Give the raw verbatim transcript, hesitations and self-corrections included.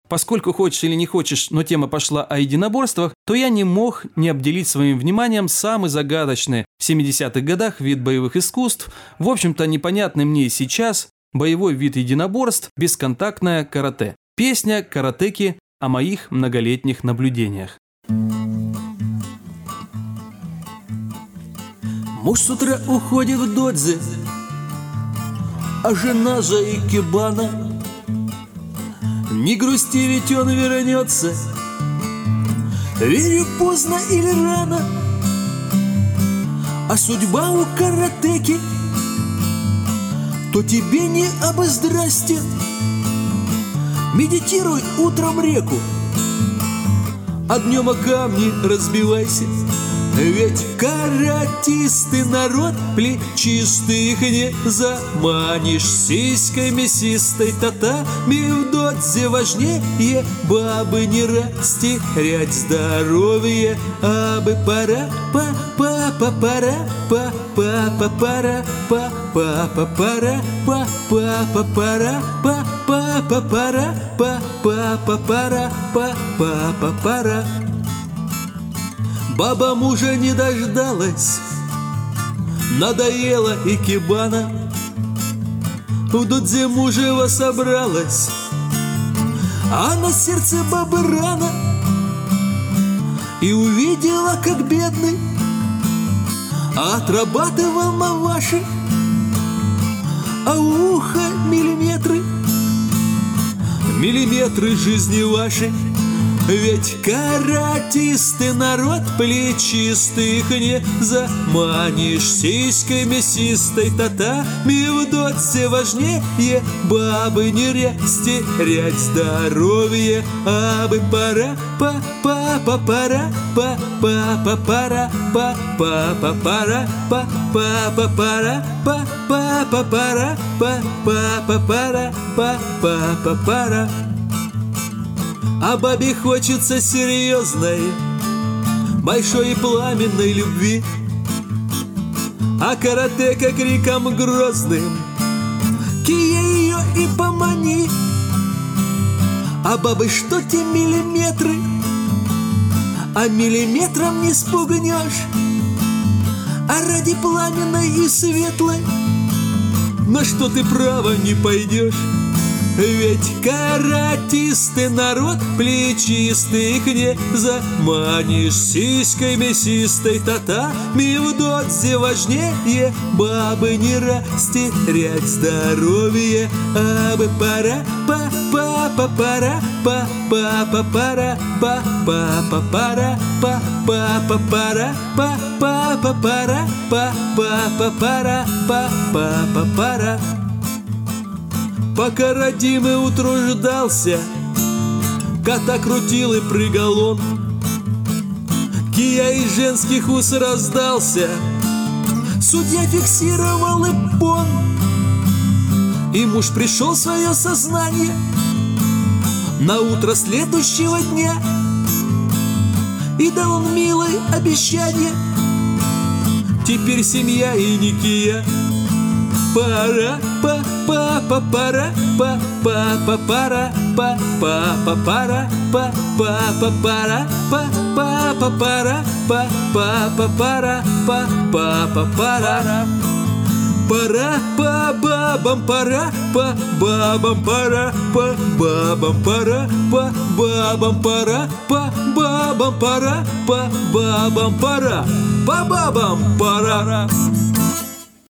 Поскольку хочешь или не хочешь, но тема пошла о единоборствах, то я не мог не обделить своим вниманием самый загадочный в семидесятых годах вид боевых искусств, в общем-то непонятный мне и сейчас, боевой вид единоборств – бесконтактное карате. Песня «Каратеки» о моих многолетних наблюдениях. Муж с утра уходит в додзе, а жена за икебана. Не грусти, ведь он вернется, верю, поздно или рано. А судьба у каратеки, то тебе не абы здрасте. Медитируй утром реку, а днем о камни разбивайся. Ведь каратисты народ плечистых не заманишь. Сиськой мясистой татами в додзе важнее бабы не растерять здоровье. А бы пора, па па па пора, па па па пора, па па па пора, па па па пора, па па па пора, па па па пора, па па па пора. Баба мужа не дождалась, надоела икебана. В додзе мужева собралась, а на сердце бабы рана. И увидела, как бедный отрабатывал маваши, а ухо миллиметры, миллиметры жизни вашей. Ведь каратисты народ плечистых не заманишь. Сиськой мясистой татами в додзе важнее бабы не растерять здоровье. А бы пора, па па па пора, па па па пора, па па па пора, па па па пора, па па па пора, па па па пора, па па па пора. А бабе хочется серьезной, большой и пламенной любви, а каратека криком грозным кия ее и помани. А бабы, что те миллиметры, а миллиметром не спугнешь. А ради пламенной и светлой на что ты право не пойдешь. Ведь каратисты народ плечистых не заманишь. Сиськой мясистой татами в додзе важнее бабы не растерять здоровье. А бы пора, па па па пора, па па па пора, па па па пора, па па па пора, па па па пора, па па па пора, па па па пора. Пока родимый утруждался, кота крутил и прыгал он. Кия из женских уст раздался, судья фиксировал иппон. И муж пришел в свое сознание на утро следующего дня и дал он милое обещание: теперь семья и не Кия. Пора, па па па пора, па па па пора, па па па пора, па па па пора, па па па пора, па па па пора, па па па пора. Пора по бабам, пора по бабам, пора по бабам, пора по бабам, пора по бабам, пора по бабам, пора по бабам, пора.